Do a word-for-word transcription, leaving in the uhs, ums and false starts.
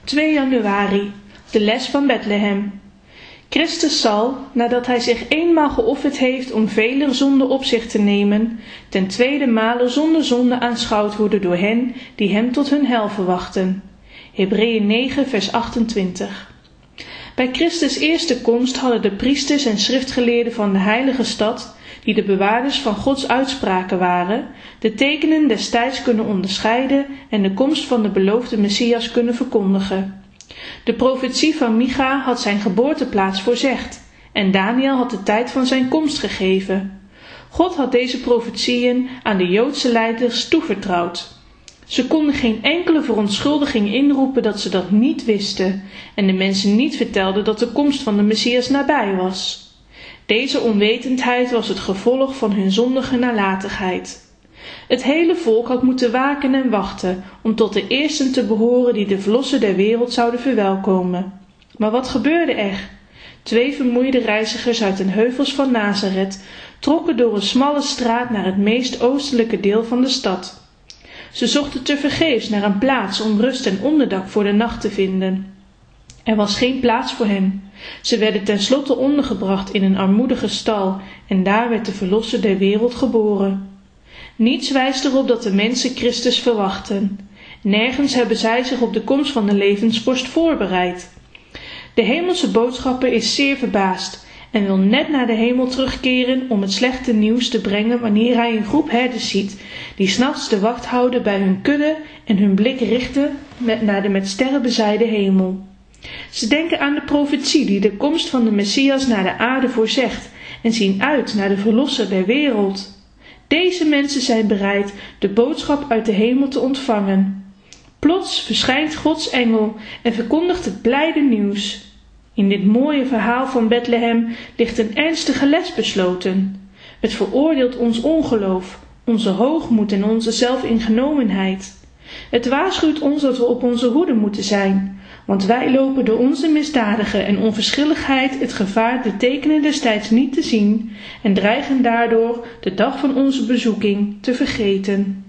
twee januari, de les van Bethlehem. Christus zal, nadat hij zich eenmaal geofferd heeft om veler zonden op zich te nemen, ten tweede male zonder zonde aanschouwd worden door hen die hem tot hun heil verwachten. Hebreeën negen vers achtentwintig. Bij Christus' eerste komst hadden de priesters en schriftgeleerden van de heilige stad, die de bewaarders van Gods uitspraken waren, de tekenen des tijds kunnen onderscheiden en de komst van de beloofde Messias kunnen verkondigen. De profetie van Micha had zijn geboorteplaats voorzegd en Daniel had de tijd van zijn komst gegeven. God had deze profetieën aan de Joodse leiders toevertrouwd. Ze konden geen enkele verontschuldiging inroepen dat ze dat niet wisten en de mensen niet vertelden dat de komst van de Messias nabij was. Deze onwetendheid was het gevolg van hun zondige nalatigheid. Het hele volk had moeten waken en wachten om tot de eersten te behoren die de verlosser der wereld zouden verwelkomen. Maar wat gebeurde er? Twee vermoeide reizigers uit de heuvels van Nazareth trokken door een smalle straat naar het meest oostelijke deel van de stad. Ze zochten tevergeefs naar een plaats om rust en onderdak voor de nacht te vinden. Er was geen plaats voor hen. Ze werden tenslotte ondergebracht in een armoedige stal en daar werd de verlosser der wereld geboren. Niets wijst erop dat de mensen Christus verwachten. Nergens hebben zij zich op de komst van de levensvorst voorbereid. De hemelse boodschapper is zeer verbaasd en wil net naar de hemel terugkeren om het slechte nieuws te brengen wanneer hij een groep herders ziet die 's nachts de wacht houden bij hun kudde en hun blik richten naar de met sterren bezaaide hemel. Ze denken aan de profetie die de komst van de Messias naar de aarde voorzegt en zien uit naar de verlosser der wereld. Deze mensen zijn bereid de boodschap uit de hemel te ontvangen. Plots verschijnt Gods engel en verkondigt het blijde nieuws. In dit mooie verhaal van Bethlehem ligt een ernstige les besloten. Het veroordeelt ons ongeloof, onze hoogmoed en onze zelfingenomenheid. Het waarschuwt ons dat we op onze hoede moeten zijn, want wij lopen door onze misdadige en onverschilligheid het gevaar de tekenen des tijds niet te zien en dreigen daardoor de dag van onze bezoeking te vergeten.